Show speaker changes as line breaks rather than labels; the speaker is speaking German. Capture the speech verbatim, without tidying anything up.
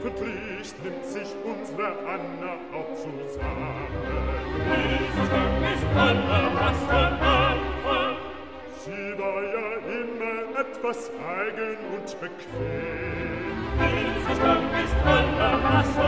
Hoffentlich nimmt sich unsere Anna auch zusammen.
Dieses Dank ist allererster Anfang.
Sie war ja immer etwas eigen und bequem.
Dieses Dank ist allererster